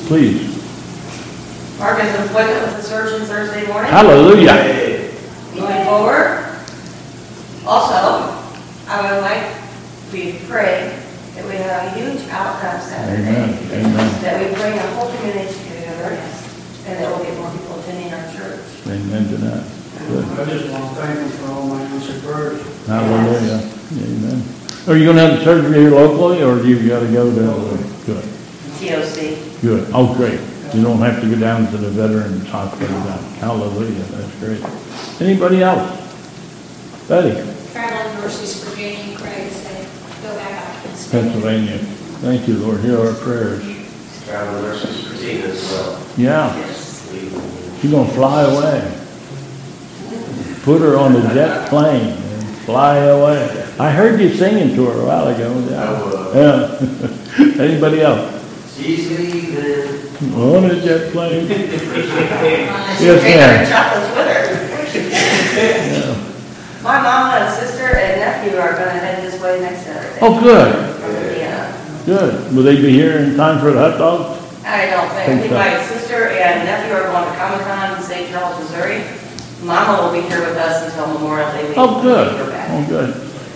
Please. Mark has an appointment with the surgeon Thursday morning. Hallelujah. Moving forward. Also, I would like for you to pray that we have a huge outcome Saturday. Amen. That we bring a whole community together and that we'll get more people attending our church. Amen to that. Good. I just want to thank you for all my answered prayers. Hallelujah. Amen. Are you going to have the surgery here locally, or do you got to go to? Good. TOC. Good. Oh, great. You don't have to go down to the Veterans Hospital. Hallelujah. That's great. Anybody else? Betty. Traveling mercies for Janie and Craig as they go back out to Pennsylvania. Thank you, Lord. Hear our prayers. Travel nurses for Tina as well. Yeah. Yes. She's going to fly away. Put her on a jet plane and fly away. I heard you singing to her a while ago. Yeah. Anybody else? She's leaving. On a jet plane. Yes, ma'am. Chocolates with her. Yeah. My mom and sister and nephew are going to head this way next Saturday. Oh, good. Yeah. Good. Will they be here in time for the hot dogs? I don't think. I think my sister and nephew are going to Comic-Con in St. Charles, Missouri. Mama will be here with us until Memorial Day week. Oh, good. We're back. Oh, good.